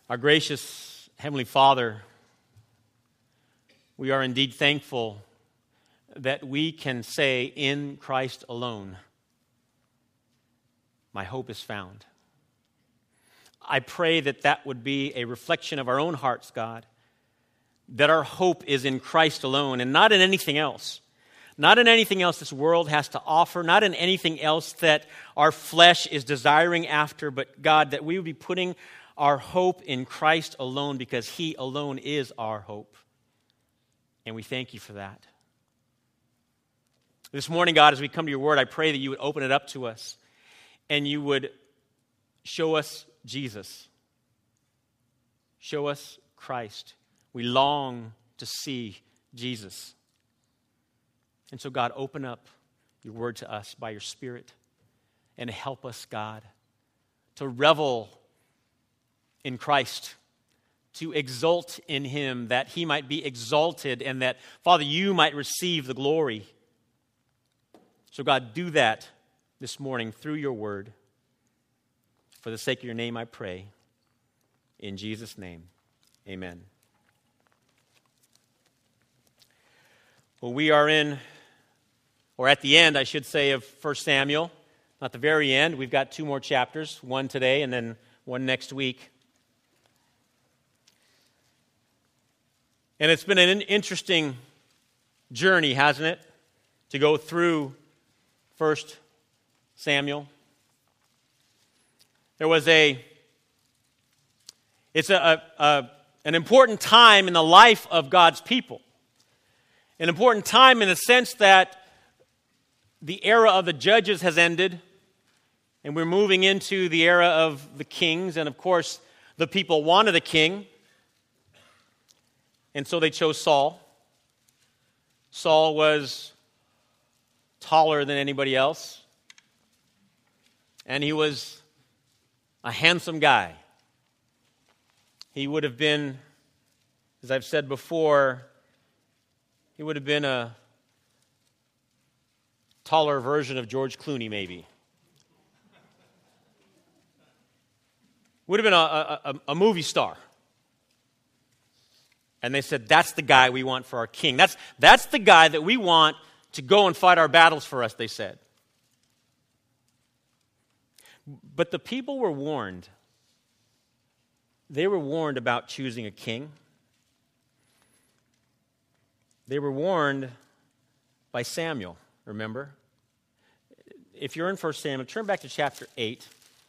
Our gracious Heavenly Father, we are indeed thankful that we can say in Christ alone, my hope is found. I pray that that would be a reflection of our own hearts, God, that our hope is in Christ alone and not in anything else. Not in anything else this world has to offer, not in anything else that our flesh is desiring after, but God, that we would be putting our hope in Christ alone because He alone is our hope. And we thank You for that. This morning, God, as we come to Your Word, I pray that You would open it up to us and You would show us Jesus. Show us Christ. We long to see Jesus. And so, God, open up Your Word to us by Your Spirit and help us, God, to revel in Christ, to exult in Him, that He might be exalted and that, Father, You might receive the glory. So, God, do that this morning through Your Word. For the sake of Your name, I pray. In Jesus' name, amen. Well, we are in, or at the end, I should say, of 1 Samuel. Not the very end. We've got 2 more chapters, one today and then one next week. And it's been an interesting journey, hasn't it, to go through 1 Samuel. It's an important time in the life of God's people. An important time in the sense that the era of the judges has ended, and we're moving into the era of the kings, and of course, the people wanted a king, and so they chose Saul. Saul was taller than anybody else, and he was a handsome guy. He would have been, as I've said before, he would have been a taller version of George Clooney, maybe. Would have been a movie star. And they said, that's the guy we want for our king. That's the guy that we want to go and fight our battles for us, they said. But the people were warned. They were warned about choosing a king. They were warned by Samuel, remember? If you're in 1 Samuel, turn back to chapter 8.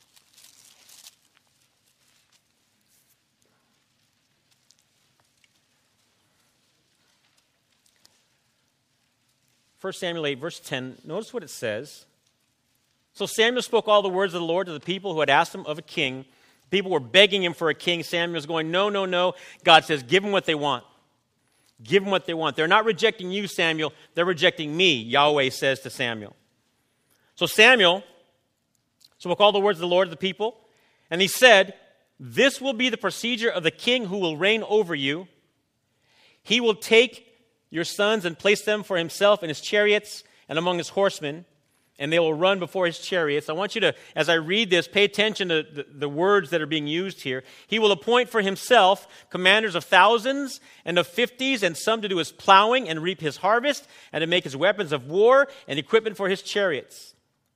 First Samuel 8, verse 10, notice what it says. So Samuel spoke all the words of the Lord to the people who had asked him of a king. People were begging him for a king. Samuel's going, no, no, no. God says, give them what they want. Give them what they want. They're not rejecting you, Samuel. They're rejecting me, Yahweh says to Samuel. So Samuel spoke all the words of the Lord to the people, and he said, this will be the procedure of the king who will reign over you. He will take your sons and place them for himself in his chariots and among his horsemen, and they will run before his chariots. I want you to, as I read this, pay attention to the words that are being used here. He will appoint for himself commanders of thousands and of 50s, and some to do his plowing and reap his harvest, and to make his weapons of war and equipment for his chariots.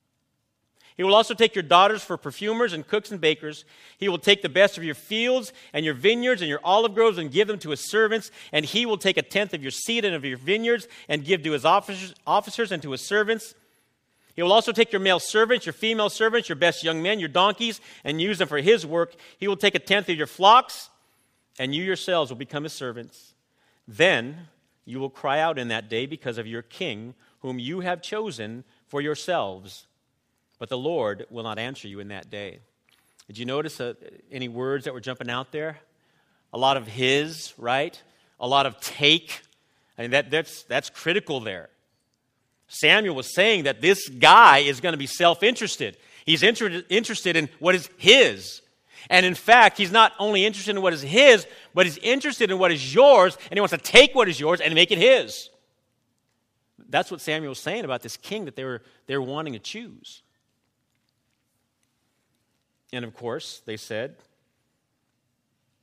He will also take your daughters for perfumers and cooks and bakers. He will take the best of your fields and your vineyards and your olive groves and give them to his servants. And he will take 1/10 of your seed and of your vineyards and give to his officers and to his servants. He will also take your male servants, your female servants, your best young men, your donkeys, and use them for his work. He will take 1/10 of your flocks, and you yourselves will become his servants. Then you will cry out in that day because of your king, whom you have chosen for yourselves. But the Lord will not answer you in that day. Did you notice any words that were jumping out there? A lot of his, right? A lot of take. I mean, that's critical there. Samuel was saying that this guy is going to be self-interested. He's interested in what is his. And in fact, he's not only interested in what is his, but he's interested in what is yours, and he wants to take what is yours and make it his. That's what Samuel was saying about this king that they were wanting to choose. And of course, they said,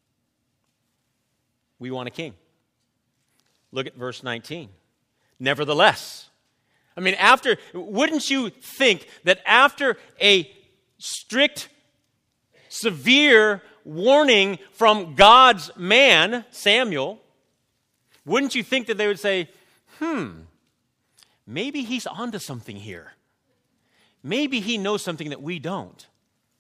We want a king. Look at verse 19. Nevertheless. I mean, wouldn't you think that after a strict, severe warning from God's man, Samuel, wouldn't you think that they would say, maybe he's onto something here. Maybe he knows something that we don't.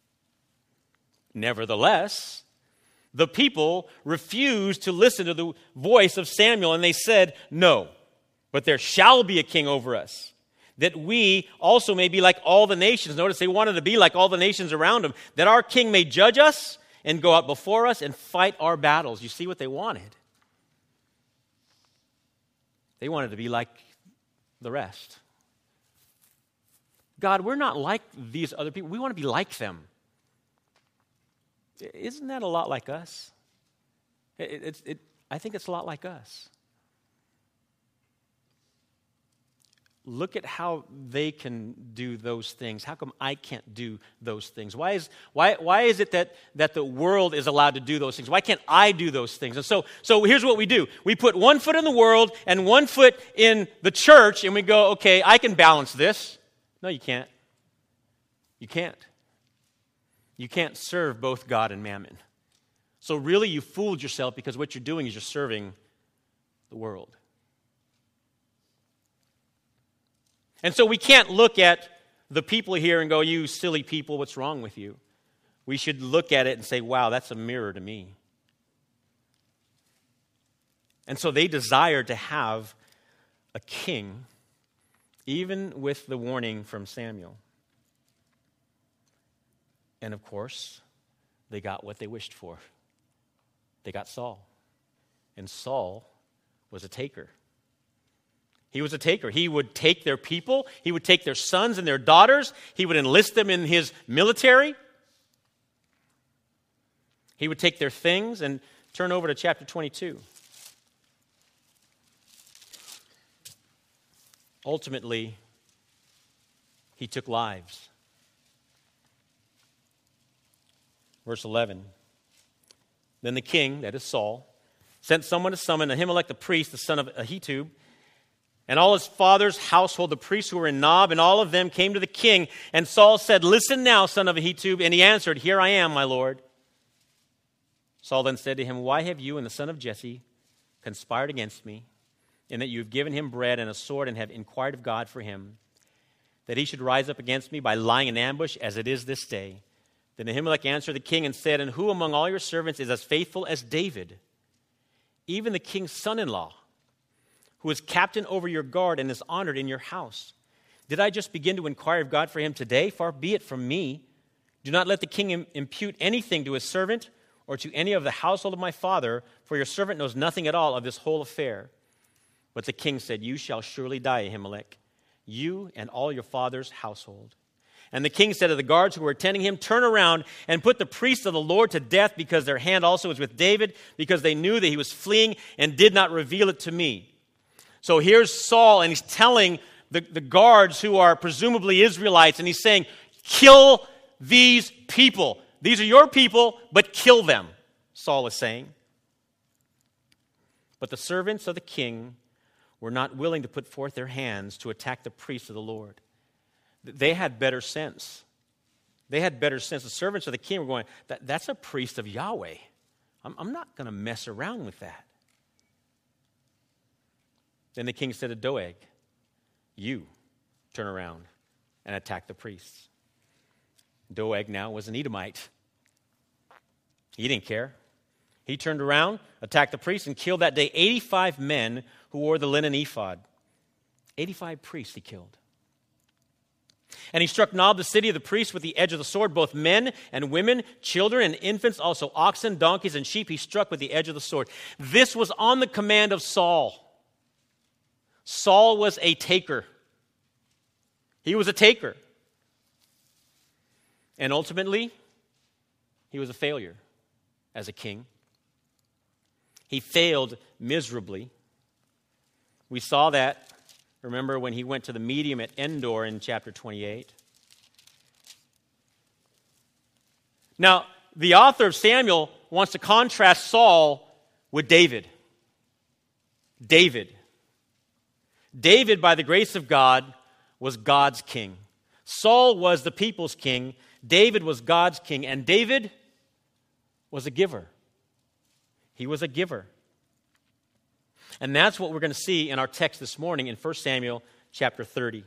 Nevertheless, the people refused to listen to the voice of Samuel, and they said, no, but there shall be a king over us, that we also may be like all the nations. Notice they wanted to be like all the nations around them, that our king may judge us and go out before us and fight our battles. You see what they wanted? They wanted to be like the rest. God, we're not like these other people. We want to be like them. Isn't that a lot like us? I think it's a lot like us. Look at how they can do those things. How come I can't do those things? Why is it that the world is allowed to do those things? Why can't I do those things? And so here's what we do. We put one foot in the world and one foot in the church, and we go, okay, I can balance this. No, you can't. You can't. You can't serve both God and mammon. So really, you fooled yourself, because what you're doing is you're serving the world. And so we can't look at the people here and go, you silly people, what's wrong with you? We should look at it and say, wow, that's a mirror to me. And so they desired to have a king, even with the warning from Samuel. And of course, they got what they wished for. They got Saul. And Saul was a taker. He was a taker. He would take their people. He would take their sons and their daughters. He would enlist them in his military. He would take their things. And turn over to chapter 22. Ultimately, he took lives. Verse 11. Then the king, that is Saul, sent someone to summon Ahimelech the priest, the son of Ahitub, and all his father's household, the priests who were in Nob, and all of them came to the king. And Saul said, listen now, son of Ahitub. And he answered, here I am, my lord. Saul then said to him, why have you and the son of Jesse conspired against me, in that you have given him bread and a sword, and have inquired of God for him, that he should rise up against me by lying in ambush, as it is this day? Then Ahimelech answered the king and said, and who among all your servants is as faithful as David, even the king's son-in-law, who is captain over your guard and is honored in your house? Did I just begin to inquire of God for him today? Far be it from me. Do not let the king impute anything to his servant or to any of the household of my father, for your servant knows nothing at all of this whole affair. But the king said, you shall surely die, Ahimelech, you and all your father's household. And the king said to the guards who were attending him, turn around and put the priests of the Lord to death, because their hand also was with David, because they knew that he was fleeing and did not reveal it to me. So here's Saul, and he's telling the guards, who are presumably Israelites, and he's saying, kill these people. These are your people, but kill them, Saul is saying. But the servants of the king were not willing to put forth their hands to attack the priests of the Lord. They had better sense. They had better sense. The servants of the king were going, that's a priest of Yahweh. I'm not going to mess around with that. Then the king said to Doeg, you turn around and attack the priests. Doeg now was an Edomite. He didn't care. He turned around, attacked the priests, and killed that day 85 men who wore the linen ephod. 85 priests he killed. And he struck Nob, the city of the priests, with the edge of the sword, both men and women, children and infants, also oxen, donkeys, and sheep he struck with the edge of the sword. This was on the command of Saul. Saul was a taker. He was a taker. And ultimately, he was a failure as a king. He failed miserably. We saw that, remember, when he went to the medium at Endor in chapter 28. Now, the author of Samuel wants to contrast Saul with David. David, by the grace of God, was God's king. Saul was the people's king. David was God's king. And David was a giver. He was a giver. And that's what we're going to see in our text this morning in 1 Samuel chapter 30.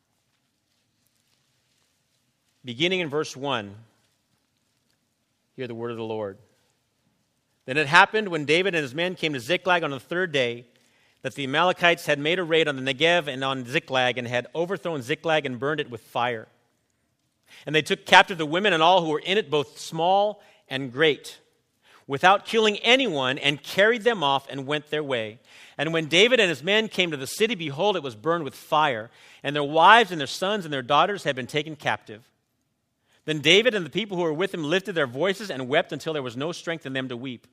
Beginning in verse 1, hear the word of the Lord. Then it happened when David and his men came to Ziklag on the third day that the Amalekites had made a raid on the Negev and on Ziklag and had overthrown Ziklag and burned it with fire. And they took captive the women and all who were in it, both small and great, without killing anyone, and carried them off and went their way. And when David and his men came to the city, behold, it was burned with fire, and their wives and their sons and their daughters had been taken captive. Then David and the people who were with him lifted their voices and wept until there was no strength in them to weep.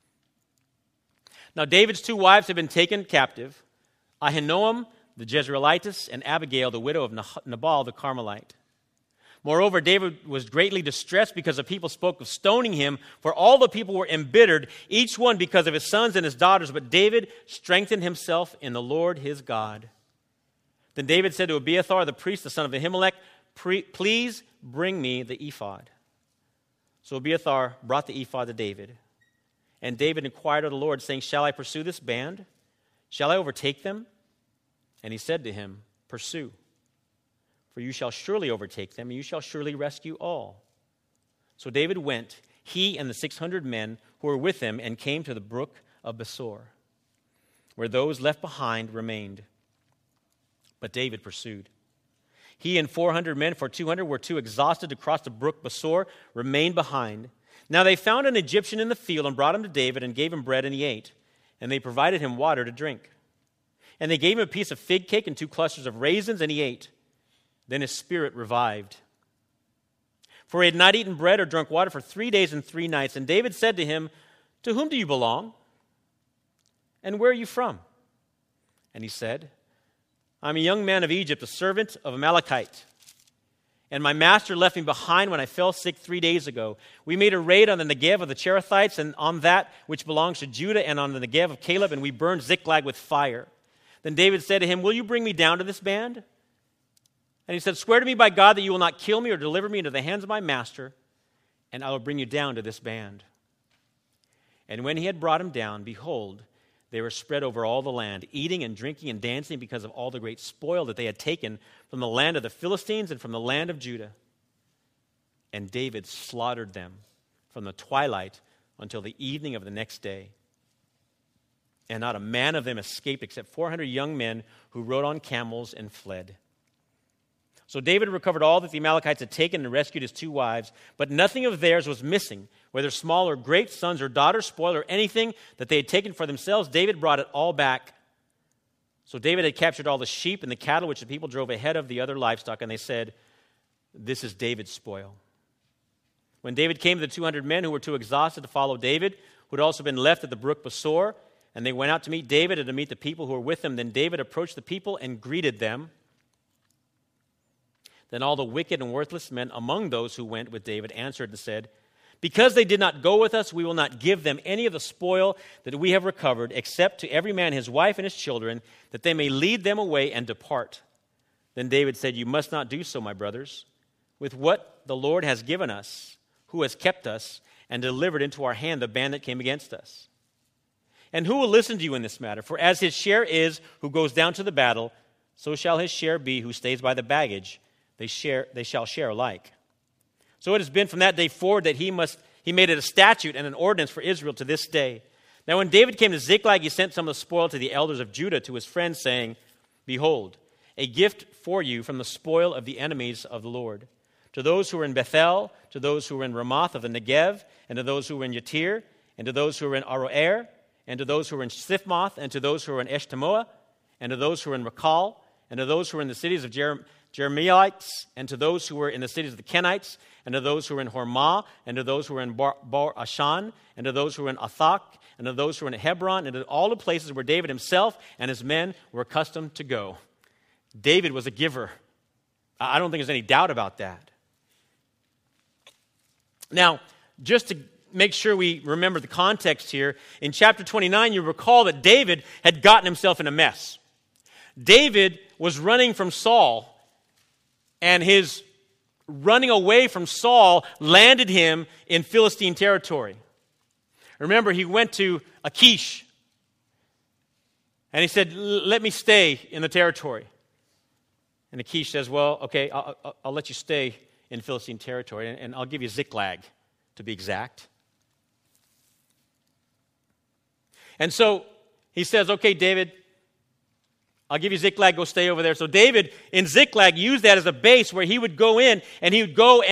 Now David's two wives had been taken captive, Ahinoam the Jezreelitess and Abigail the widow of Nabal the Carmelite. Moreover, David was greatly distressed because the people spoke of stoning him, for all the people were embittered, each one because of his sons and his daughters. But David strengthened himself in the Lord his God. Then David said to Abiathar the priest, the son of Ahimelech, please bring me the ephod. So Abiathar brought the ephod to David. And David inquired of the Lord, saying, shall I pursue this band? Shall I overtake them? And he said to him, pursue. For you shall surely overtake them, and you shall surely rescue all. So David went, he and the 600 men who were with him, and came to the brook of Besor, where those left behind remained. But David pursued. He and 400 men, for 200 were too exhausted to cross the brook Besor, remained behind. Now they found an Egyptian in the field and brought him to David and gave him bread, and he ate. And they provided him water to drink. And they gave him a piece of fig cake and 2 clusters of raisins, and he ate. Then his spirit revived. For he had not eaten bread or drunk water for 3 days and 3 nights. And David said to him, to whom do you belong? And where are you from? And he said, I'm a young man of Egypt, a servant of Amalekite. And my master left me behind when I fell sick 3 days ago. We made a raid on the Negev of the Cherethites and on that which belongs to Judah and on the Negev of Caleb, and we burned Ziklag with fire. Then David said to him, will you bring me down to this band? And he said, swear to me by God that you will not kill me or deliver me into the hands of my master, and I will bring you down to this band. And when he had brought him down, behold, they were spread over all the land, eating and drinking and dancing because of all the great spoil that they had taken from the land of the Philistines and from the land of Judah. And David slaughtered them from the twilight until the evening of the next day. And not a man of them escaped except 400 young men who rode on camels and fled. So David recovered all that the Amalekites had taken and rescued his 2 wives, but nothing of theirs was missing, whether small or great, sons or daughters, spoil or anything that they had taken for themselves. David brought it all back. So David had captured all the sheep and the cattle which the people drove ahead of the other livestock, and they said, this is David's spoil. When David came to the 200 men who were too exhausted to follow David, who had also been left at the brook Besor, and they went out to meet David and to meet the people who were with him, then David approached the people and greeted them. Then all the wicked and worthless men among those who went with David answered and said, because they did not go with us, we will not give them any of the spoil that we have recovered, except to every man his wife and his children, that they may lead them away and depart. Then David said, you must not do so, my brothers. With what the Lord has given us, who has kept us and delivered into our hand the band that came against us. And who will listen to you in this matter? For as his share is who goes down to the battle, so shall his share be who stays by the baggage. They shall share alike. So it has been from that day forward that he made it a statute and an ordinance for Israel to this day. Now when David came to Ziklag, he sent some of the spoil to the elders of Judah, to his friends, saying, behold, a gift for you from the spoil of the enemies of the Lord. To those who were in Bethel, to those who were in Ramoth of the Negev, and to those who were in Yatir, and to those who were in Aroer, and to those who were in Sifmoth, and to those who were in Eshtemoa, and to those who were in Rakal, and to those who were in the cities of Jeremielites, and to those who were in the cities of the Kenites, and to those who were in Hormah, and to those who were in Bar-Ashan, and to those who were in Athak, and to those who were in Hebron, and to all the places where David himself and his men were accustomed to go. David was a giver. I don't think there's any doubt about that. Now, just to make sure we remember the context here. In chapter 29, you recall that David had gotten himself in a mess. David was running from Saul, and his running away from Saul landed him in Philistine territory. Remember, he went to Achish, and he said, let me stay in the territory. And Achish says, well, okay, I'll let you stay in Philistine territory, and I'll give you Ziklag, to be exact. And so he says, okay, David, I'll give you Ziklag, go stay over there. So David in Ziklag used that as a base where he would go in, and he would go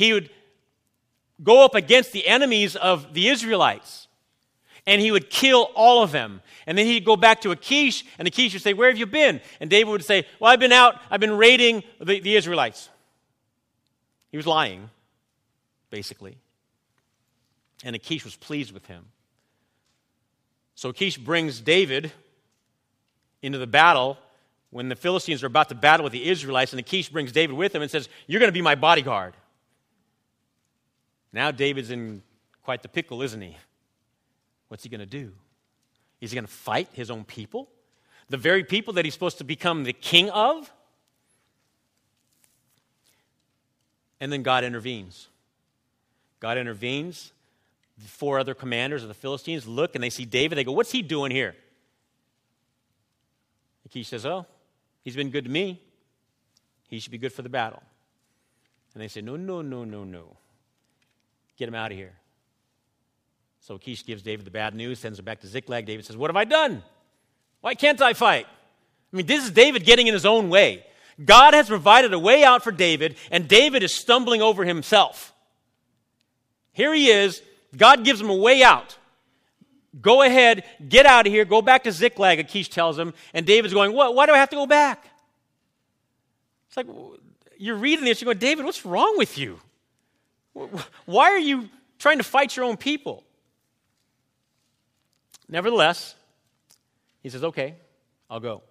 up against the enemies of the Israelites. And he would kill all of them. And then he'd go back to Achish, and Achish would say, where have you been? And David would say, well, I've been raiding the Israelites. He was lying, basically. And Achish was pleased with him. So Achish brings David into the battle when the Philistines are about to battle with the Israelites, and Achish brings David with him and says, you're going to be my bodyguard. Now David's in quite the pickle, isn't he? What's he going to do? Is he going to fight his own people? The very people that he's supposed to become the king of? And then God intervenes. God intervenes. The 4 other commanders of the Philistines look and they see David. They go, what's he doing here? Achish says, oh, he's been good to me. He should be good for the battle. And they say, no. Get him out of here. So Achish gives David the bad news, sends him back to Ziklag. David says, what have I done? Why can't I fight? I mean, this is David getting in his own way. God has provided a way out for David, and David is stumbling over himself. Here he is. God gives him a way out. Go ahead, get out of here, go back to Ziklag, Achish tells him. And David's going, what? Why do I have to go back? It's like, you're reading this, you're going, David, what's wrong with you? Why are you trying to fight your own people? Nevertheless, he says, okay, I'll go.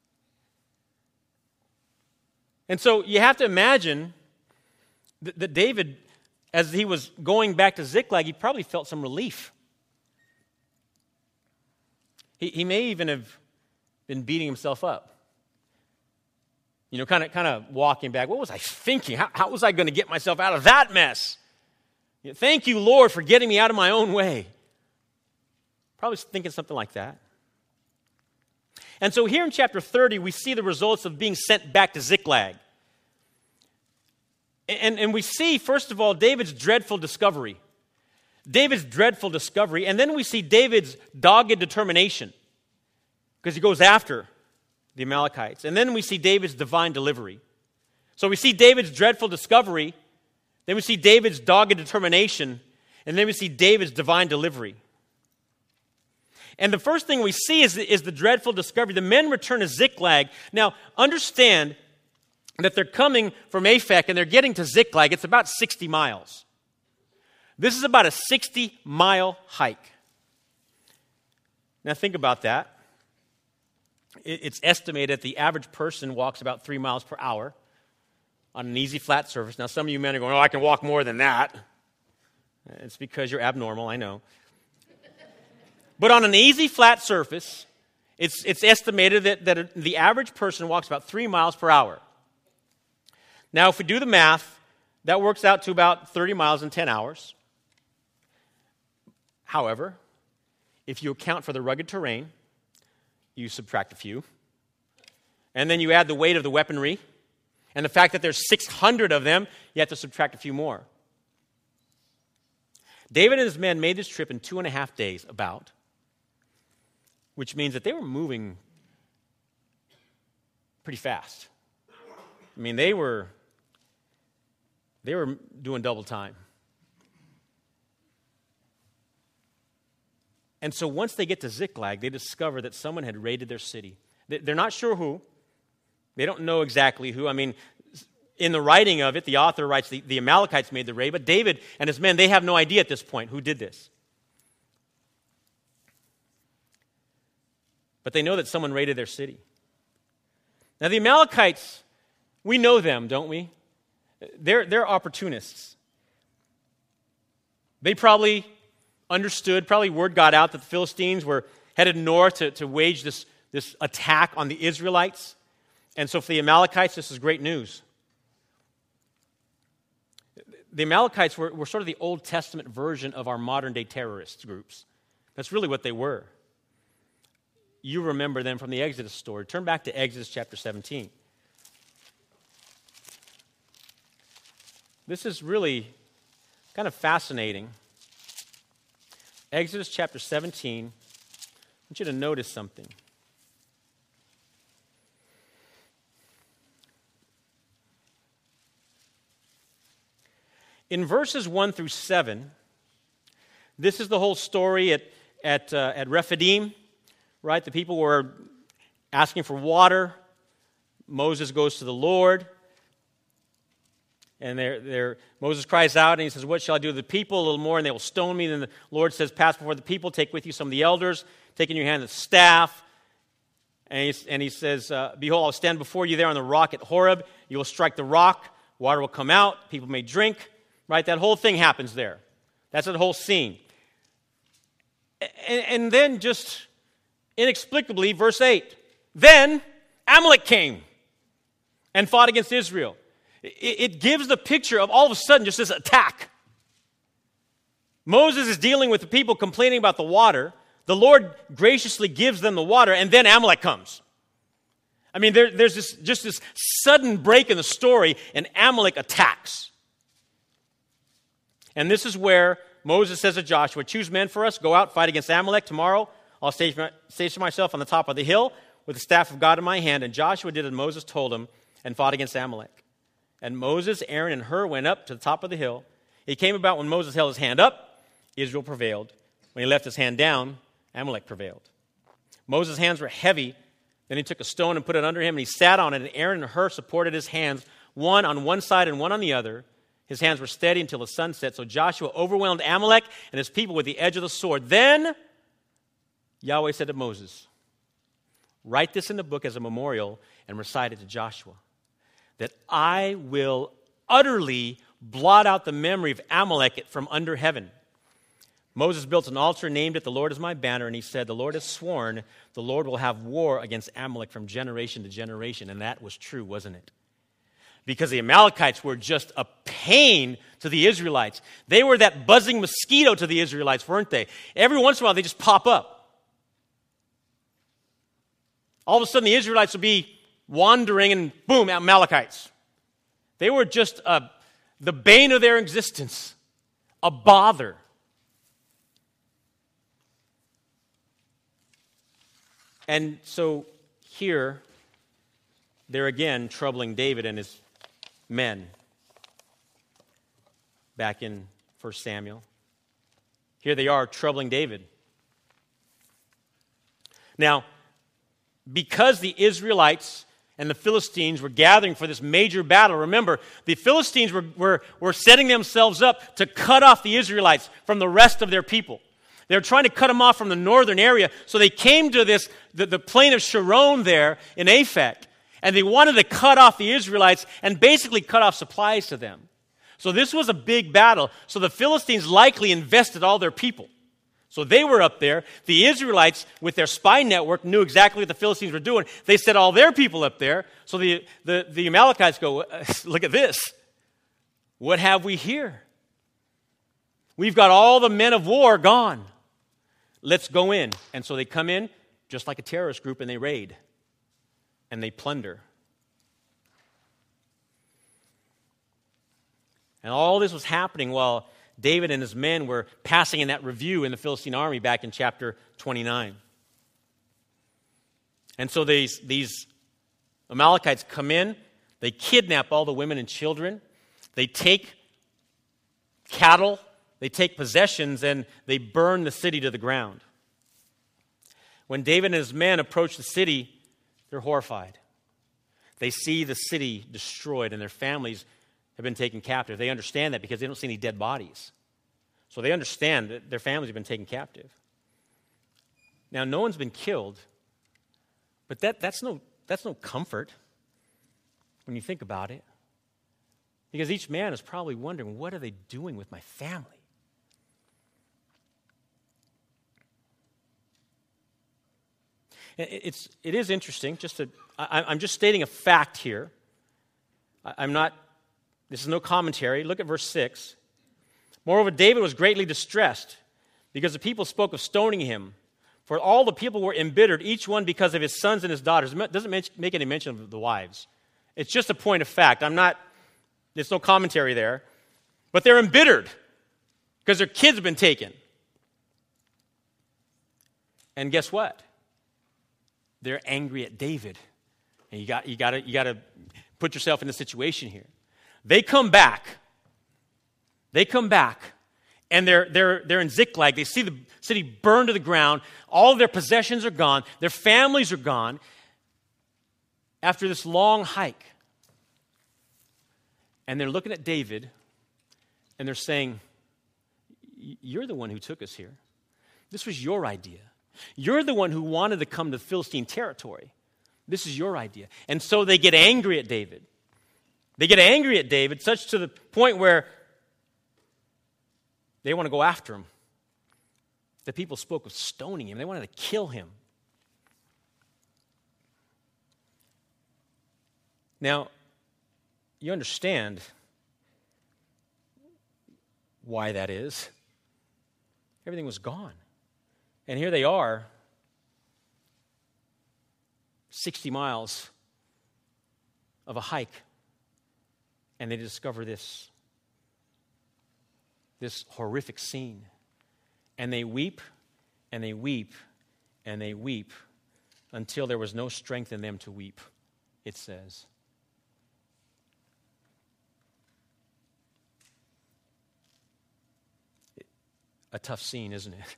And so you have to imagine that David, as he was going back to Ziklag, he probably felt some relief. He may even have been beating himself up. You know, kind of walking back. What was I thinking? How was I going to get myself out of that mess? Thank you, Lord, for getting me out of my own way. Probably thinking something like that. And so here in chapter 30, we see the results of being sent back to Ziklag. And we see, first of all, David's dreadful discovery. David's dreadful discovery. And then we see David's dogged determination, because he goes after the Amalekites. And then we see David's divine delivery. So we see David's dreadful discovery, then we see David's dogged determination, and then we see David's divine delivery. And the first thing we see is the dreadful discovery. The men return to Ziklag. Now, understand that they're coming from Aphek and they're getting to Ziklag. It's about 60 miles. This is about a 60-mile hike. Now, think about that. It's estimated the average person walks about 3 miles per hour on an easy flat surface. Now, some of you men are going, I can walk more than that. It's because you're abnormal, I know. But on an easy flat surface, it's estimated that the average person walks about 3 miles per hour. Now, if we do the math, that works out to about 30 miles in 10 hours. However, if you account for the rugged terrain, you subtract a few. And then you add the weight of the weaponry. And the fact that there's 600 of them, you have to subtract a few more. David and his men made this trip in 2.5 days, about. Which means that they were moving pretty fast. I mean, they were doing double time. And so once they get to Ziklag, they discover that someone had raided their city. They're not sure who. They don't know exactly who. I mean, in the writing of it, the author writes the Amalekites made the raid, but David and his men, they have no idea at this point who did this. But they know that someone raided their city. Now, the Amalekites, we know them, don't we? They're opportunists. They probably understood, probably word got out that the Philistines were headed north to wage this attack on the Israelites. And so for the Amalekites, this is great news. The Amalekites were sort of the Old Testament version of our modern-day terrorist groups. That's really what they were. You remember them from the Exodus story. Turn back to Exodus chapter 17. This is really kind of fascinating. Exodus chapter 17. I want you to notice something. In verses 1 through 7, this is the whole story at Rephidim, right? The people were asking for water. Moses goes to the Lord, and Moses cries out, and he says, "What shall I do to the people? A little more, and they will stone me." Then the Lord says, "Pass before the people, take with you some of the elders, take in your hand the staff." And he says, "Behold, I'll stand before you there on the rock at Horeb. You will strike the rock, water will come out, people may drink." Right? That whole thing happens there. That's the whole scene. And then just inexplicably, verse 8, then Amalek came and fought against Israel. It gives the picture of all of a sudden just this attack. Moses is dealing with the people complaining about the water. The Lord graciously gives them the water, and then Amalek comes. I mean, there's this sudden break in the story, and Amalek attacks. And this is where Moses says to Joshua, "Choose men for us, go out, fight against Amalek. Tomorrow I'll station myself on the top of the hill with the staff of God in my hand." And Joshua did as Moses told him and fought against Amalek. And Moses, Aaron, and Hur went up to the top of the hill. It came about when Moses held his hand up, Israel prevailed. When he left his hand down, Amalek prevailed. Moses' hands were heavy. Then he took a stone and put it under him, and he sat on it. And Aaron and Hur supported his hands, one on one side and one on the other. His hands were steady until the sun set. So Joshua overwhelmed Amalek and his people with the edge of the sword. Then Yahweh said to Moses, "Write this in the book as a memorial and recite it to Joshua, that I will utterly blot out the memory of Amalek from under heaven." Moses built an altar and named it, "The Lord is my banner." And he said, "The Lord has sworn, the Lord will have war against Amalek from generation to generation." And that was true, wasn't it? Because the Amalekites were just a pain to the Israelites. They were that buzzing mosquito to the Israelites, weren't they? Every once in a while, they just pop up. All of a sudden, the Israelites would be wandering, and boom, Amalekites. They were just the bane of their existence, a bother. And so here, they're again troubling David and his men. Back in 1 Samuel. Here they are troubling David. Now, because the Israelites and the Philistines were gathering for this major battle, remember, the Philistines were setting themselves up to cut off the Israelites from the rest of their people. They were trying to cut them off from the northern area, so they came to the plain of Sharon there in Aphek. And they wanted to cut off the Israelites and basically cut off supplies to them. So this was a big battle. So the Philistines likely invested all their people. So they were up there. The Israelites, with their spy network, knew exactly what the Philistines were doing. They set all their people up there. So the Amalekites go, "Look at this. What have we here? We've got all the men of war gone. Let's go in." And so they come in just like a terrorist group, and they raid. And they plunder. And all this was happening while David and his men were passing in that review in the Philistine army back in chapter 29. And so these Amalekites come in, they kidnap all the women and children, they take cattle, they take possessions, and they burn the city to the ground. When David and his men approach the city, they're horrified. They see the city destroyed and their families have been taken captive. They understand that because they don't see any dead bodies. So they understand that their families have been taken captive. Now, no one's been killed, but that's no comfort when you think about it. Because each man is probably wondering, what are they doing with my family? It is interesting. I'm just stating a fact here. This is no commentary. Look at verse 6. Moreover, David was greatly distressed because the people spoke of stoning him. For all the people were embittered, each one because of his sons and his daughters. It doesn't make any mention of the wives. It's just a point of fact. There's no commentary there. But they're embittered because their kids have been taken. And guess what? They're angry at David. And you got to put yourself in the situation here. They come back, and they're in Ziklag. They see the city burned to the ground. All of their possessions are gone. Their families are gone. After this long hike, and they're looking at David, and they're saying, "You're the one who took us here. This was your idea. You're the one who wanted to come to Philistine territory. This is your idea." And so they get angry at David. They get angry at David, such to the point where they want to go after him. The people spoke of stoning him. They wanted to kill him. Now, you understand why that is. Everything was gone. And here they are, 60 miles of a hike, and they discover this horrific scene. And they weep, and they weep, and they weep until there was no strength in them to weep, it says. A tough scene, isn't it?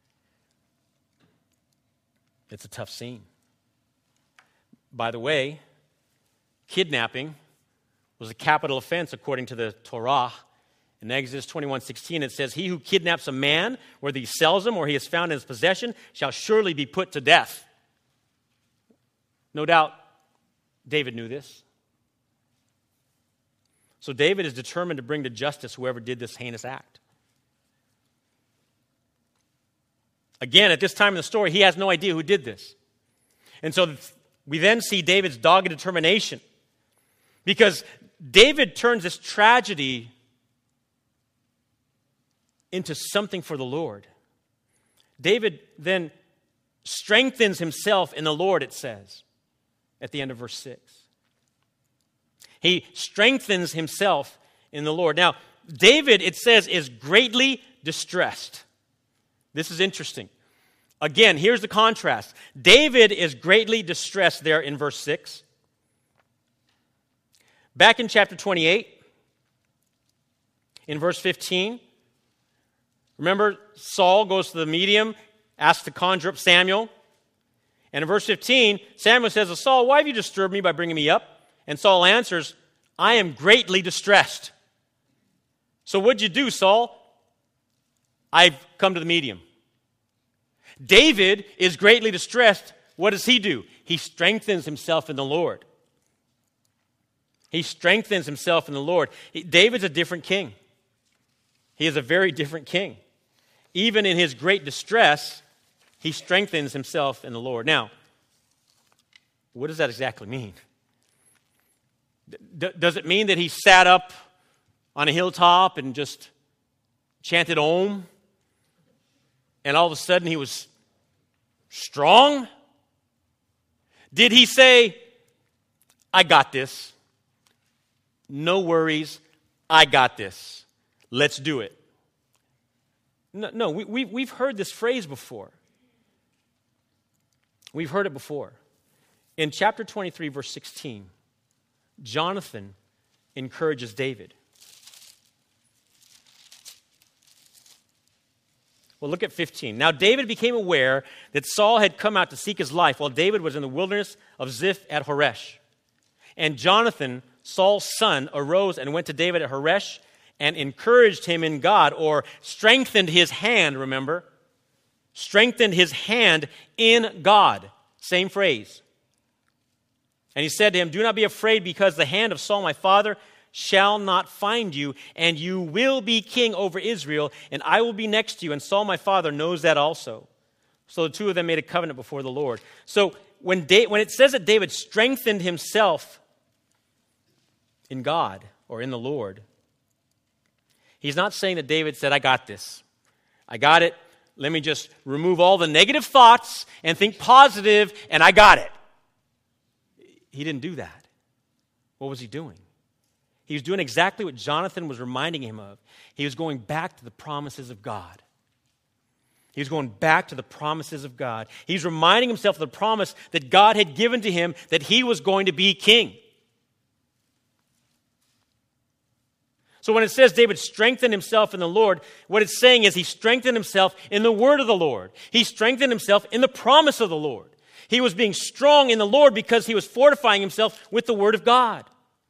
It's a tough scene. By the way, kidnapping was a capital offense according to the Torah. In Exodus 21:16, it says, "He who kidnaps a man, whether he sells him or he is found in his possession, shall surely be put to death." No doubt David knew this. So David is determined to bring to justice whoever did this heinous act. Again, at this time in the story, he has no idea who did this. And so we then see David's dogged determination. Because David turns this tragedy into something for the Lord. David then strengthens himself in the Lord, it says, at the end of verse 6. He strengthens himself in the Lord. Now, David, it says, is greatly distressed. This is interesting. Again, here's the contrast. David is greatly distressed there in verse 6. Back in chapter 28, in verse 15, remember Saul goes to the medium, asks to conjure up Samuel. And in verse 15, Samuel says to Saul, "Why have you disturbed me by bringing me up?" And Saul answers, "I am greatly distressed." "So what'd you do, Saul?" "I've come to the medium." David is greatly distressed. What does he do? He strengthens himself in the Lord. He strengthens himself in the Lord. David's a different king. He is a very different king. Even in his great distress, he strengthens himself in the Lord. Now, what does that exactly mean? Does it mean that he sat up on a hilltop and just chanted Om? And all of a sudden he was strong? Did he say, "I got this. No worries. I got this. Let's do it"? No, we've heard this phrase before. We've heard it before. In chapter 23, verse 16, Jonathan encourages David. Well, look at 15. "Now David became aware that Saul had come out to seek his life while David was in the wilderness of Ziph at Horesh. And Jonathan, Saul's son, arose and went to David at Horesh and encouraged him in God," or strengthened his hand, remember? Strengthened his hand in God. Same phrase. "And he said to him, 'Do not be afraid, because the hand of Saul my father shall not find you, and you will be king over Israel, and I will be next to you, and Saul my father knows that also. So the two of them made a covenant before the Lord. So when it says that David strengthened himself in God or in the Lord, he's not saying that David said, I got this. I got it. Let me just remove all the negative thoughts and think positive, and I got it. He didn't do that. What was he doing? He was doing exactly what Jonathan was reminding him of. He was going back to the promises of God. He was going back to the promises of God. He's reminding himself of the promise that God had given to him that he was going to be king. So when it says David strengthened himself in the Lord, what it's saying is he strengthened himself in the word of the Lord. He strengthened himself in the promise of the Lord. He was being strong in the Lord because he was fortifying himself with the word of God.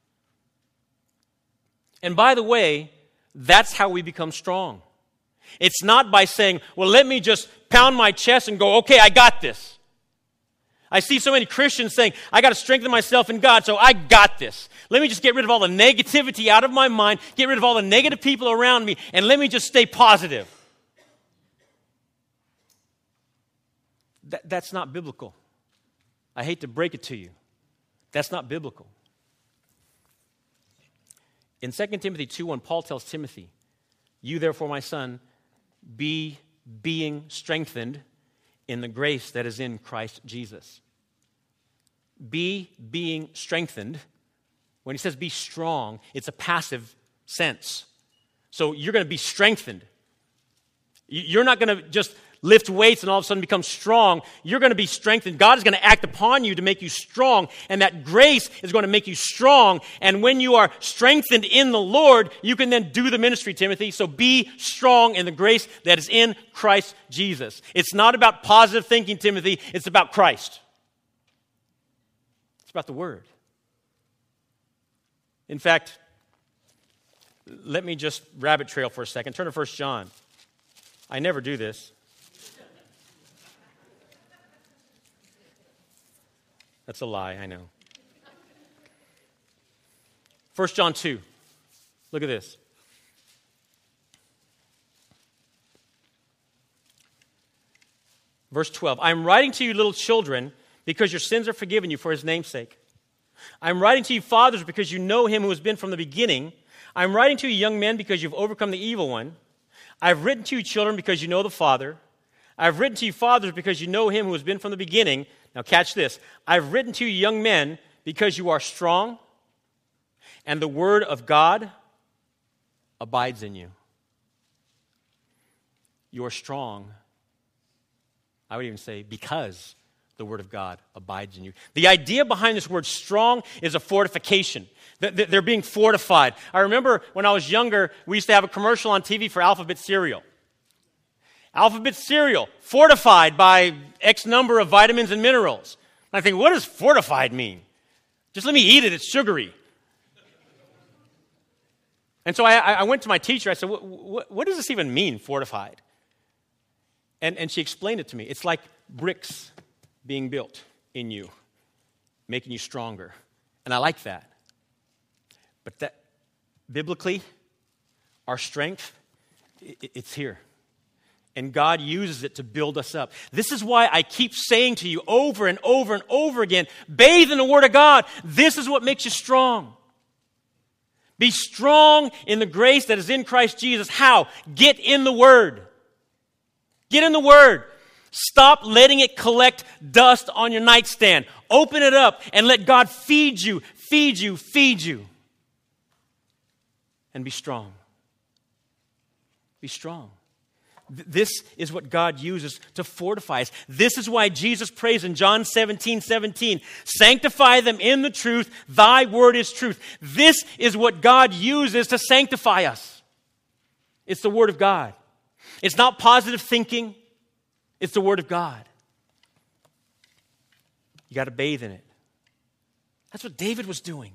And by the way, that's how we become strong. It's not by saying, well, let me just pound my chest and go, okay, I got this. I see so many Christians saying, I got to strengthen myself in God, so I got this. Let me just get rid of all the negativity out of my mind, get rid of all the negative people around me, and let me just stay positive. That's not biblical. I hate to break it to you. That's not biblical. In 2 Timothy 2:1, Paul tells Timothy, you therefore, my son, be being strengthened in the grace that is in Christ Jesus. Be being strengthened. When he says be strong, it's a passive sense. So you're going to be strengthened. You're not going to just lift weights and all of a sudden become strong. You're going to be strengthened. God is going to act upon you to make you strong, and that grace is going to make you strong. And when you are strengthened in the Lord, you can then do the ministry, Timothy. So be strong in the grace that is in Christ Jesus. It's not about positive thinking, Timothy. It's about Christ. It's about the Word. In fact, let me just rabbit trail for a second. Turn to 1 John. I never do this. That's a lie, I know. 1 John 2. Look at this. Verse 12. I am writing to you, little children, because your sins are forgiven you for his name's sake. I am writing to you, fathers, because you know him who has been from the beginning. I am writing to you, young men, because you've overcome the evil one. I have written to you, children, because you know the Father. I have written to you, fathers, because you know him who has been from the beginning. Now catch this. I've written to you, young men, because you are strong, and the word of God abides in you. You are strong. I would even say because the word of God abides in you. The idea behind this word strong is a fortification. They're being fortified. I remember when I was younger, we used to have a commercial on TV for Alphabet cereal. Alphabet cereal, fortified by X number of vitamins and minerals. And I think, what does fortified mean? Just let me eat it, it's sugary. And so I went to my teacher, I said, what does this even mean, fortified? And she explained it to me. It's like bricks being built in you, making you stronger. And I like that. But that, biblically, our strength, it's here. And God uses it to build us up. This is why I keep saying to you over and over and over again, bathe in the Word of God. This is what makes you strong. Be strong in the grace that is in Christ Jesus. How? Get in the Word. Get in the Word. Stop letting it collect dust on your nightstand. Open it up and let God feed you, feed you, feed you. And be strong. Be strong. This is what God uses to fortify us. This is why Jesus prays in John 17:17, sanctify them in the truth, thy word is truth. This is what God uses to sanctify us. It's the word of God. It's not positive thinking. It's the word of God. You got to bathe in it. That's what David was doing.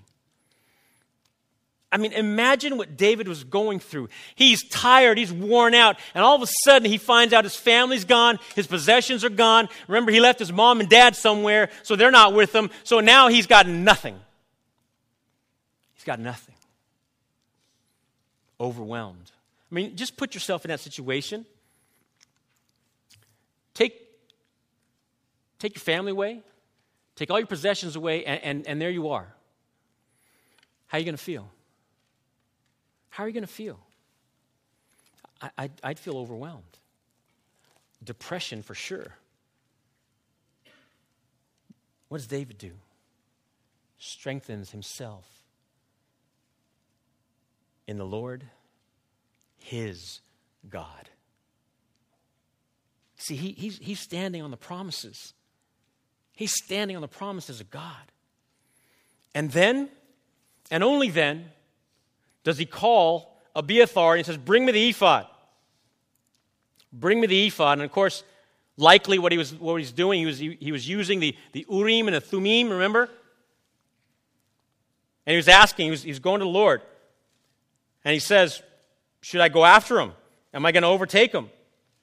I mean, imagine what David was going through. He's tired, he's worn out, and all of a sudden he finds out his family's gone, his possessions are gone. Remember, he left his mom and dad somewhere, so they're not with him. So now he's got nothing. He's got nothing. Overwhelmed. I mean, just put yourself in that situation. Take take your family away, take all your possessions away, and there you are. How are you going to feel? How are you going to feel? I'd feel overwhelmed. Depression for sure. What does David do? Strengthens himself in the Lord, his God. See, he's standing on the promises. He's standing on the promises of God. And then, and only then, does he call Abiathar and he says, bring me the ephod. Bring me the ephod. And of course, likely what he's doing, he was using the Urim and the Thummim, remember? And he was asking, he's going to the Lord. And he says, should I go after him? Am I going to overtake him?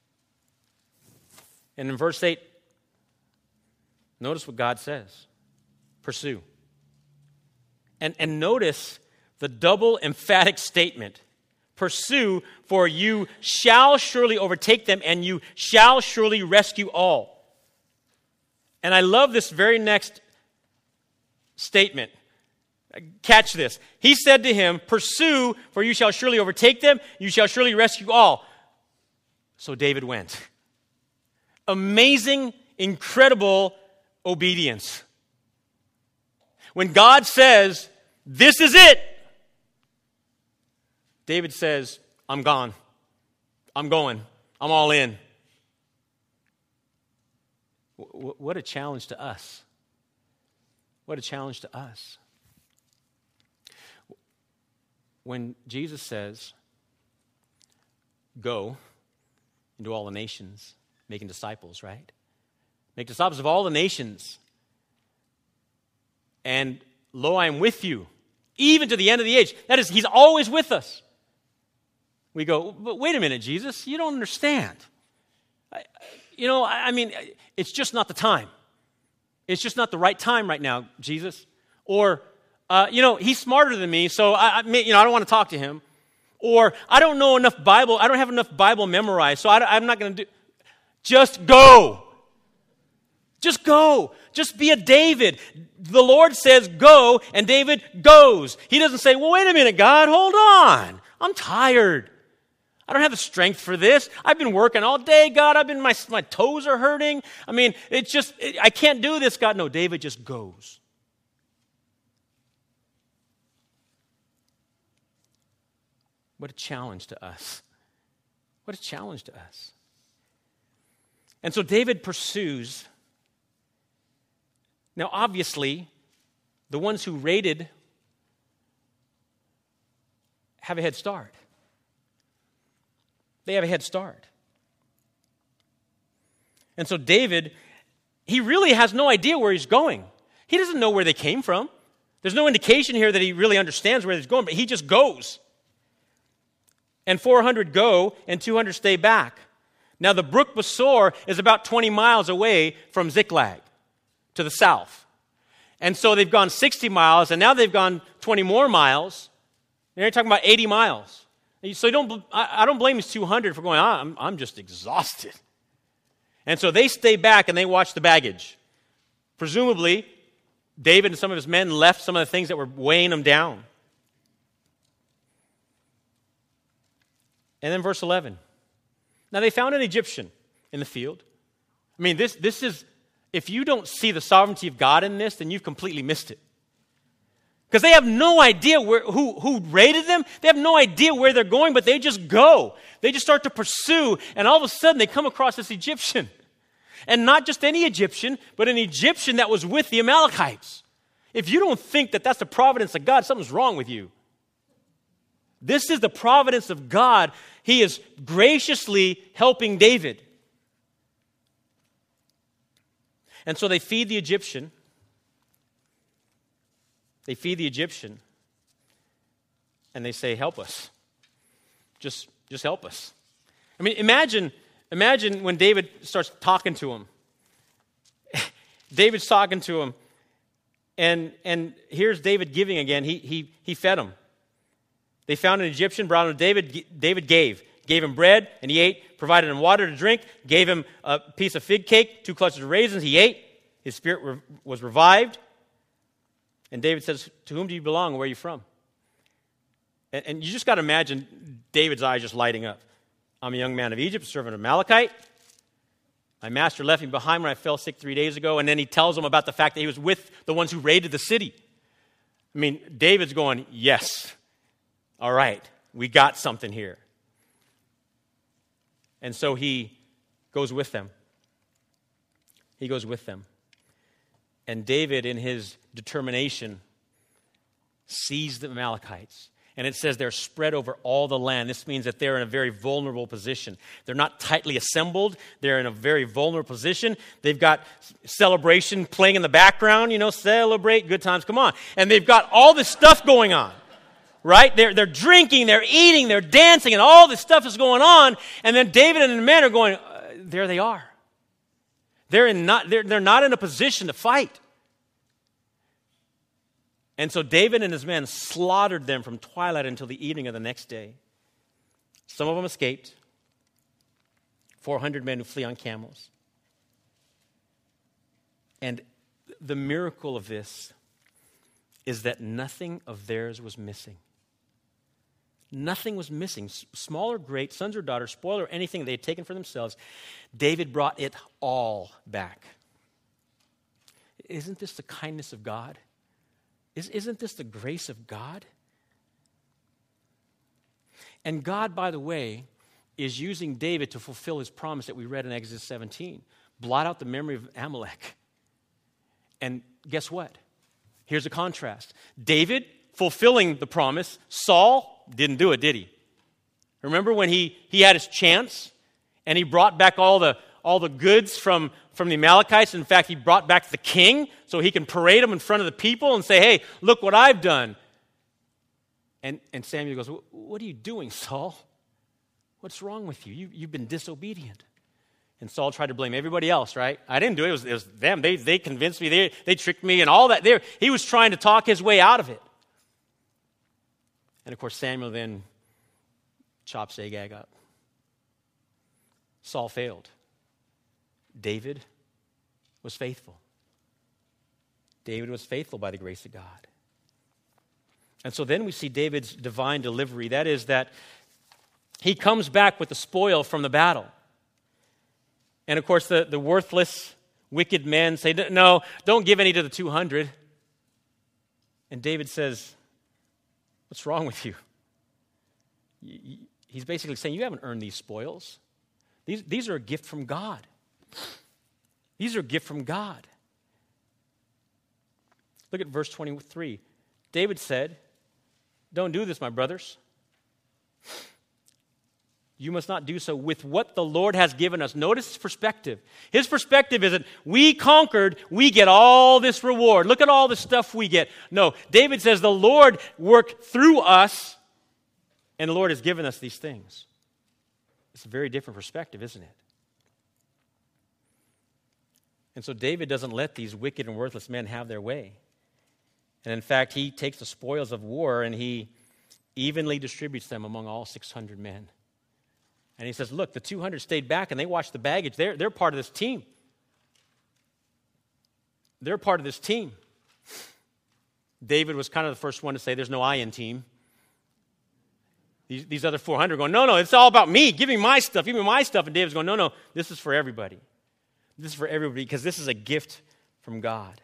And in verse 8, notice what God says. Pursue. And notice the double emphatic statement. Pursue, for you shall surely overtake them, and you shall surely rescue all. And I love this very next statement. Catch this. He said to him, pursue, for you shall surely overtake them, you shall surely rescue all. So David went. Amazing, incredible obedience. When God says, this is it, David says, I'm gone. I'm going. I'm all in. What a challenge to us. What a challenge to us. When Jesus says, go into all the nations, making disciples, right? Make disciples of all the nations. And lo, I am with you, even to the end of the age. That is, he's always with us. We go, but wait a minute, Jesus, you don't understand. I mean, it's just not the time. It's just not the right time right now, Jesus. Or, he's smarter than me, so I don't want to talk to him. Or, I don't know enough Bible. I don't have enough Bible memorized, so I'm not going to do. Just go. Just go. Just be a David. The Lord says go, and David goes. He doesn't say, well, wait a minute, God, hold on. I'm tired. I don't have the strength for this. I've been working all day, God. My toes are hurting. I mean, I can't do this, God. No, David just goes. What a challenge to us. What a challenge to us. And so David pursues. Now, obviously, the ones who raided have a head start. They have a head start. And so David, he really has no idea where he's going. He doesn't know where they came from. There's no indication here that he really understands where he's going, but he just goes. And 400 go, and 200 stay back. Now, the brook Besor is about 20 miles away from Ziklag to the south. And so they've gone 60 miles, and now they've gone 20 more miles. And you're talking about 80 miles. So I don't blame these 200 for going, I'm just exhausted. And so they stay back and they watch the baggage. Presumably, David and some of his men left some of the things that were weighing them down. And then verse 11. Now they found an Egyptian in the field. I mean, this is, if you don't see the sovereignty of God in this, then you've completely missed it. Because they have no idea who raided them. They have no idea where they're going, but they just go. They just start to pursue, and all of a sudden they come across this Egyptian. And not just any Egyptian, but an Egyptian that was with the Amalekites. If you don't think that that's the providence of God, something's wrong with you. This is the providence of God. He is graciously helping David. And so they feed the Egyptian. They feed the Egyptian, and they say, help us. Just help us. I mean, imagine when David starts talking to him. David's talking to him, and here's David giving again. He fed him. They found an Egyptian, brought him to David. David gave him bread, and he ate, provided him water to drink, gave him a piece of fig cake, 2 clusters of raisins, he ate. His spirit was revived. And David says, to whom do you belong? Where are you from? And you just got to imagine David's eyes just lighting up. I'm a young man of Egypt, servant of Amalekite. My master left me behind when I fell sick 3 days ago. And then he tells them about the fact that he was with the ones who raided the city. I mean, David's going, yes, all right, we got something here. And so he goes with them. He goes with them. And David, in his determination, sees the Amalekites. And it says they're spread over all the land. This means that they're in a very vulnerable position. They're not tightly assembled. They're in a very vulnerable position. They've got celebration playing in the background, celebrate, good times, come on. And they've got all this stuff going on, right? They're drinking, they're eating, they're dancing, and all this stuff is going on. And then David and the men are going, there they are. They're not in a position to fight. And so David and his men slaughtered them from twilight until the evening of the next day. Some of them escaped. 400 men who flee on camels. And the miracle of this is that nothing of theirs was missing. Nothing was missing. Small or great, sons or daughters, spoil or anything they had taken for themselves, David brought it all back. Isn't this the kindness of God? Isn't this the grace of God? And God, by the way, is using David to fulfill his promise that we read in Exodus 17. Blot out the memory of Amalek. And guess what? Here's a contrast. David fulfilling the promise. Saul didn't do it, did he? Remember when he had his chance and he brought back all the goods from the Amalekites. In fact, he brought back the king so he can parade him in front of the people and say, hey, look what I've done. And Samuel goes, what are you doing, Saul? What's wrong with you? You've been disobedient. And Saul tried to blame everybody else, right? I didn't do it. It was them. They convinced me. They tricked me and all that. He was trying to talk his way out of it. And of course, Samuel then chops Agag up. Saul failed. David was faithful. David was faithful by the grace of God. And so then we see David's divine delivery. That is that he comes back with the spoil from the battle. And of course, the worthless, wicked men say, no, don't give any to the 200. And David says, what's wrong with you? He's basically saying, you haven't earned these spoils. These are a gift from God. These are a gift from God. Look at verse 23. David said, don't do this, my brothers. You must not do so with what the Lord has given us. Notice his perspective. His perspective isn't, we conquered, we get all this reward. Look at all the stuff we get. No, David says the Lord worked through us, and the Lord has given us these things. It's a very different perspective, isn't it? And so David doesn't let these wicked and worthless men have their way. And in fact, he takes the spoils of war and he evenly distributes them among all 600 men. And he says, look, the 200 stayed back and they watched the baggage. They're part of this team. They're part of this team. David was kind of the first one to say there's no I in team. These other 400 are going, no, it's all about me. Give me my stuff. And David's going, no, this is for everybody. This is for everybody because this is a gift from God.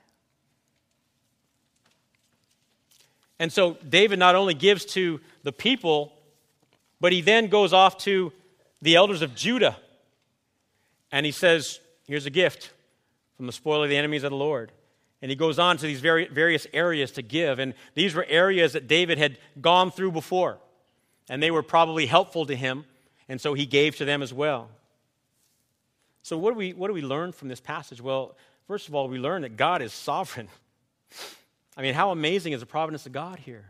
And so David not only gives to the people, but he then goes off to the elders of Judah. And he says, here's a gift from the spoil of the enemies of the Lord. And he goes on to these various areas to give. And these were areas that David had gone through before. And they were probably helpful to him. And so he gave to them as well. So what do we learn from this passage? Well, first of all, we learn that God is sovereign. I mean, how amazing is the providence of God here?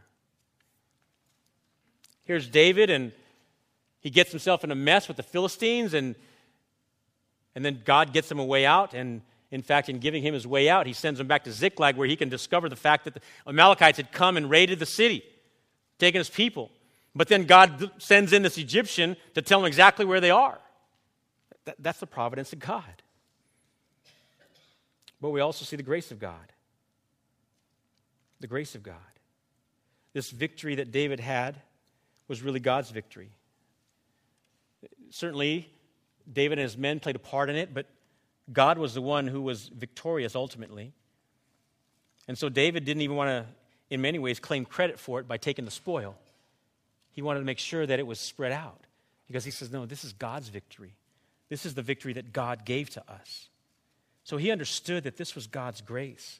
Here's David, and he gets himself in a mess with the Philistines, and then God gets him a way out. And in fact, in giving him his way out, he sends him back to Ziklag, where he can discover the fact that the Amalekites had come and raided the city, taken his people. But then God sends in this Egyptian to tell him exactly where they are. That's the providence of God. but we also see the grace of God. The grace of God. This victory that David had was really God's victory. Certainly, David and his men played a part in it, but God was the one who was victorious ultimately. And so David didn't even want to, in many ways, claim credit for it by taking the spoil. He wanted to make sure that it was spread out because he says, no, this is God's victory. This is the victory that God gave to us. So he understood that this was God's grace.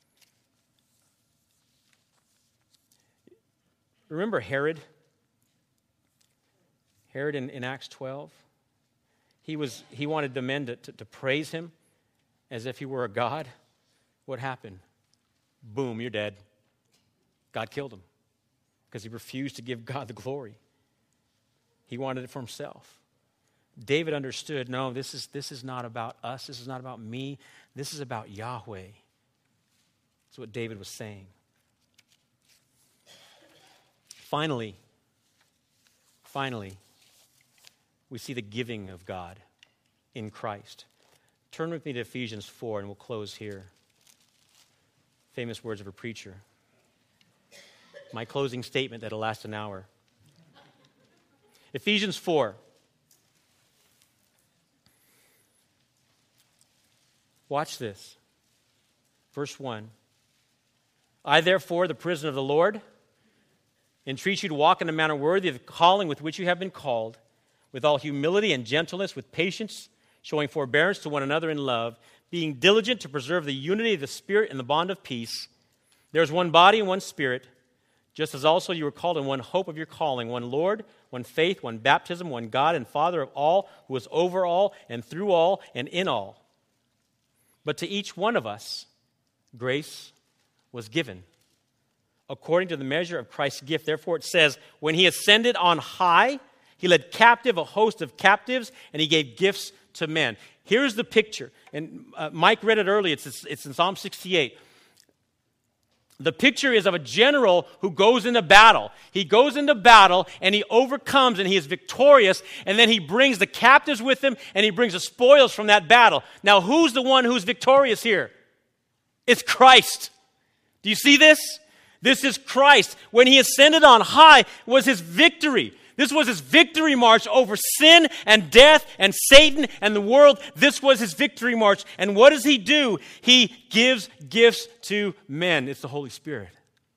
Remember Herod? Herod in Acts 12? He wanted the men to praise him as if he were a god. What happened? Boom, you're dead. God killed him because he refused to give God the glory. He wanted it for himself. David understood, no, this is not about us. This is not about me. This is about Yahweh. That's what David was saying. Finally, we see the giving of God in Christ. Turn with me to Ephesians 4, and we'll close here. Famous words of a preacher. My closing statement that'll last an hour. Ephesians 4. Watch this. Verse 1. I, therefore, the prisoner of the Lord, entreat you to walk in a manner worthy of the calling with which you have been called, with all humility and gentleness, with patience, showing forbearance to one another in love, being diligent to preserve the unity of the Spirit in the bond of peace. There is one body and one Spirit, just as also you were called in one hope of your calling, one Lord, one faith, one baptism, one God and Father of all, who is over all and through all and in all. But to each one of us, grace was given, according to the measure of Christ's gift. Therefore it says, when he ascended on high, he led captive a host of captives, and he gave gifts to men. Here's the picture. And Mike read it earlier. It's in Psalm 68. The picture is of a general who goes into battle. He goes into battle, and he overcomes, and he is victorious, and then he brings the captives with him, and he brings the spoils from that battle. Now, who's the one who's victorious here? It's Christ. Do you see this? This is Christ. When he ascended on high was his victory. This was his victory march over sin and death and Satan and the world. This was his victory march. And what does he do? He gives gifts to men. It's the Holy Spirit.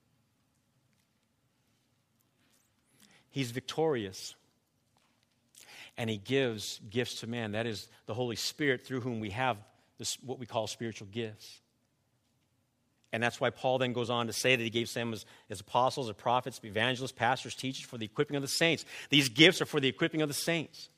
He's victorious. And he gives gifts to man. That is the Holy Spirit through whom we have this, what we call spiritual gifts. And that's why Paul then goes on to say that he gave some as apostles, as prophets, evangelists, pastors, teachers for the equipping of the saints. These gifts are for the equipping of the saints.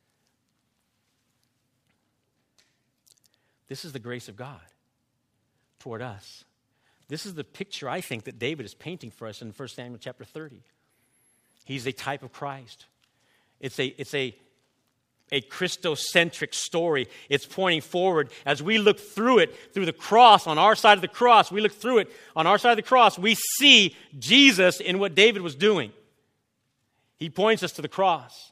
This is the grace of God toward us. This is the picture, I think, that David is painting for us in 1 Samuel chapter 30. He's a type of Christ. It's a Christocentric story. It's pointing forward. As we look through it, through the cross, on our side of the cross, we look through it, on our side of the cross, we see Jesus in what David was doing. He points us to the cross.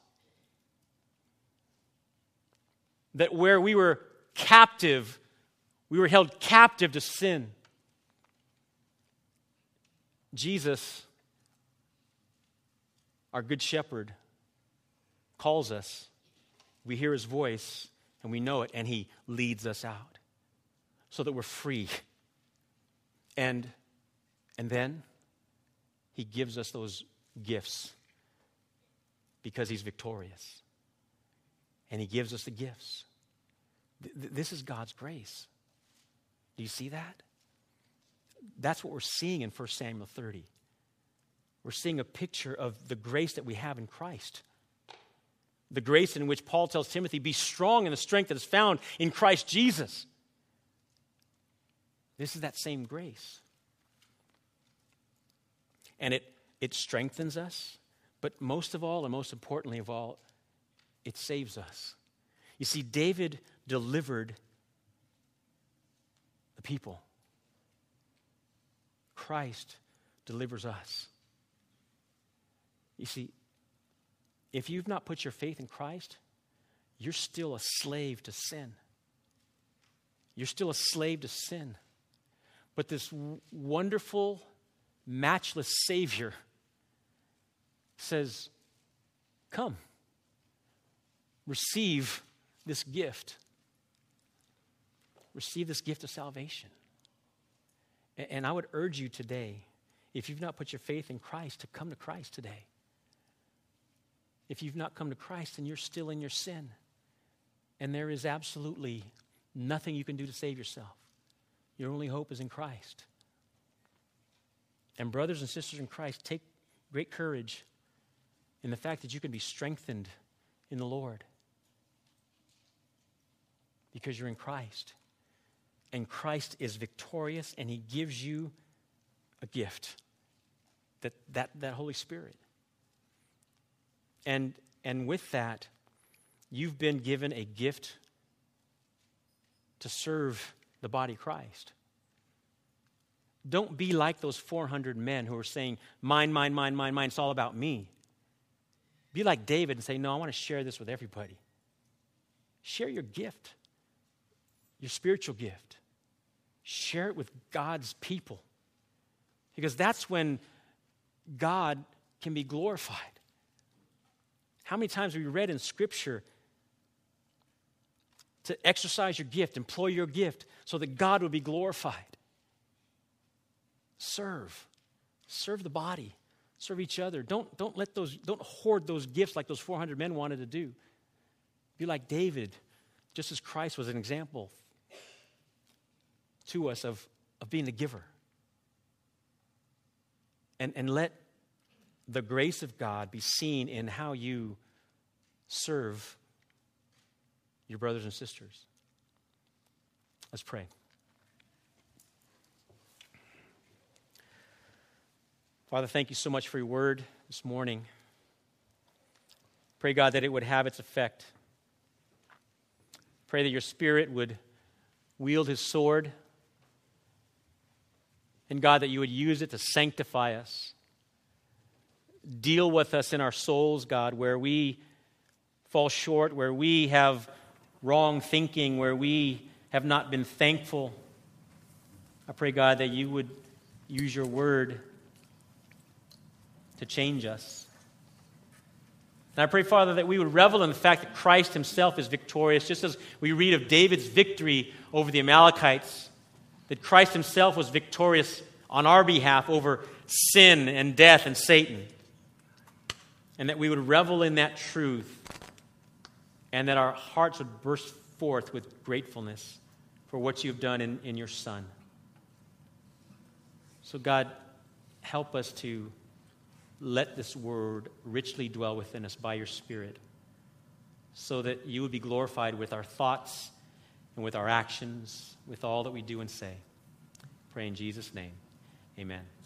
That where we were captive, we were held captive to sin. Jesus, our good shepherd, calls us. We hear his voice, and we know it, and he leads us out so that we're free. And then he gives us those gifts because he's victorious. And he gives us the gifts. This is God's grace. Do you see that? That's what we're seeing in 1 Samuel 30. We're seeing a picture of the grace that we have in Christ. The grace in which Paul tells Timothy, be strong in the strength that is found in Christ Jesus. This is that same grace. And it strengthens us, but most of all, and most importantly of all, it saves us. You see, David delivered the people. Christ delivers us. You see, if you've not put your faith in Christ, you're still a slave to sin. You're still a slave to sin. But this wonderful, matchless Savior says, come, receive this gift. Receive this gift of salvation. And I would urge you today, if you've not put your faith in Christ, to come to Christ today. If you've not come to Christ, then you're still in your sin. And there is absolutely nothing you can do to save yourself. Your only hope is in Christ. And brothers and sisters in Christ, take great courage in the fact that you can be strengthened in the Lord because you're in Christ. And Christ is victorious, and he gives you a gift, that Holy Spirit. And with that, you've been given a gift to serve the body of Christ. Don't be like those 400 men who are saying, mine, mine, mine, mine, mine, it's all about me. Be like David and say, no, I want to share this with everybody. Share your gift, your spiritual gift. Share it with God's people. Because that's when God can be glorified. How many times have we read in Scripture to exercise your gift, employ your gift, so that God would be glorified? Serve. Serve the body. Serve each other. Don't hoard those gifts like those 400 men wanted to do. Be like David, just as Christ was an example to us of being the giver. And let the grace of God be seen in how you serve your brothers and sisters. Let's pray. Father, thank you so much for your word this morning. Pray, God, that it would have its effect. Pray that your Spirit would wield his sword. And God, that you would use it to sanctify us. Deal with us in our souls, God, where we fall short, where we have wrong thinking, where we have not been thankful. I pray, God, that you would use your word to change us. And I pray, Father, that we would revel in the fact that Christ himself is victorious, just as we read of David's victory over the Amalekites, that Christ himself was victorious on our behalf over sin and death and Satan. And that we would revel in that truth, and that our hearts would burst forth with gratefulness for what you've done in your Son. So God, help us to let this word richly dwell within us by your Spirit, so that you would be glorified with our thoughts and with our actions, with all that we do and say. Pray in Jesus' name. Amen.